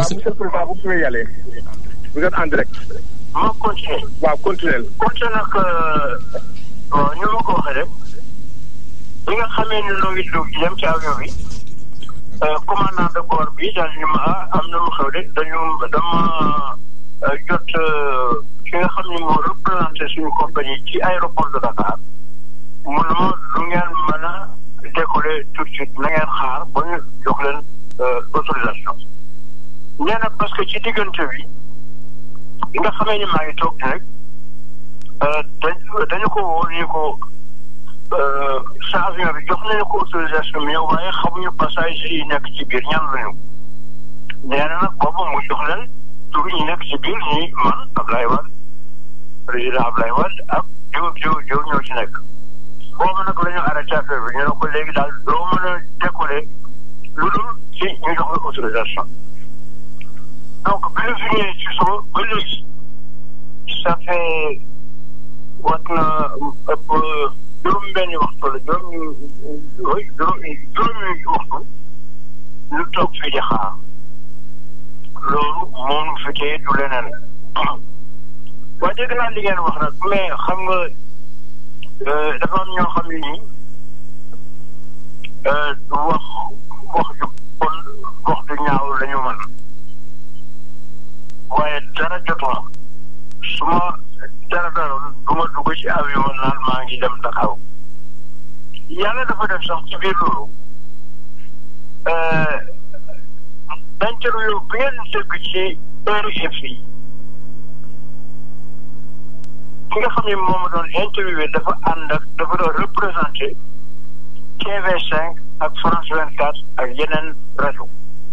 monsieur le président vous pouvez y aller. Vous êtes en direct. ma continuer. waaw continuer. continuer nag ñu ma ko waxee rek bi nga xamee ne noo ngi dugg dem ci avion bi commandant de bord bi daal ñu ma am na lu xew de dama jot ki nga xam ne moo représenté suñu compagnie ci aéroport de Dakar mun na ma lu ngeen mën a décoller tout de suite na ngeen xaar ba ñu jox leen autorisation. nee na parce que ci diggante bi nga xamee ni maa ngi toog rek dañu ko woo ñu ko sa avion bi jox nañu ko autorisation bi waaye xamuñu passagers yi nekk ci biir ñan lañu. nee na nag boobu mu jox leen tur ñi nekk ci biir ñi man Ablaye Wade président Ablaye Wade ak jiw ñoo ci nekk. boobu nag la ñu arrêté affaire bi ñu ne ko léegi daal doo mën a décoller lu dul ci ñu jox la autorisation. donc bi ñu fi ñëwee ci suba ba léegi ça fait wat na ëpp juróom-benni waxtu la juróomi waxtu ñu toog fii di xaar loolu moom nu fekkee du leneen. waaye dégg naa li ngeen wax nag mais xam nga dafa am ñoo xam ne nii wax ju bon wax ju ñaaw la ñu mën. waaye dara jotuma su ma dara daroon du ma dugg ci avion naan maa ngi dem Dakar yàlla dafa def sax ci biir loolu interview bi ngeen dégg ci RFI ki nga xam ne moom doon interviewé dafa ànd ak dafa doon représenté TV5 ak France 24 ak yeneen rajo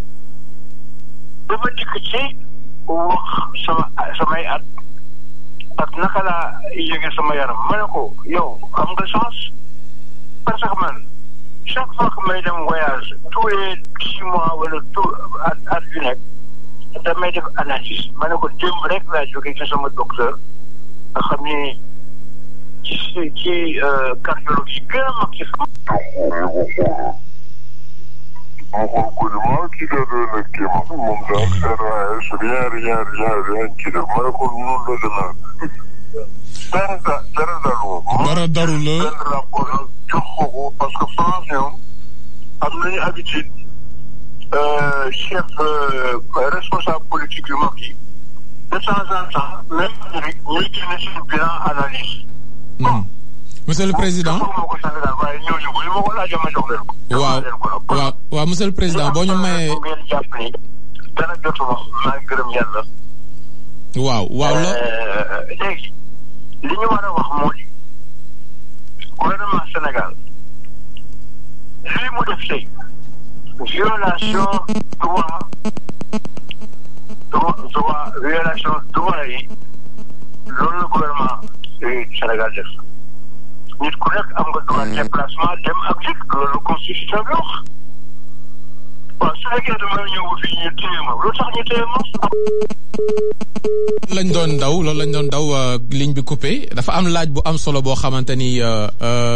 dafa dikk ci wax samay at ak naka laa yëge sama yaram ma ne ko yow am nga chance parce que man chaque fois que may dem voyage tous les 6 mois wala tout at yu nekk damay def analyse ma ne ko démb rek laa jóge ci sama docteur nga xam ni ci cardiologue yi gën a mag ci sama Mon qui donne le moom daal RAS rien ci def ma ne ko noonu la demee. dara daru la. benn rapport jox ko parce que France ñoom am nañu habitude chef responsable politique yu mag yi de temps en temps même Amérique ñuy génne seen bilan analyse. monsieur le président waaw monsieur le président boo ñu mayee dana jotuma maa ngi gërëm yàlla. waaw la léegi li ñu war a wax moo di gouvernement Sénégal lii mu def tey violation droit yi loolu la gouvernement Sénégal def. nit ku nekk am nga droit déplacement dem ak dikk loolu constitution bi wax waaw su fekkee dama ñëw ba fii ñu téye ma lu tax ñu téye ma. loolu lañ doon daw ligne bi coupé dafa am laaj bu am solo boo xamante ni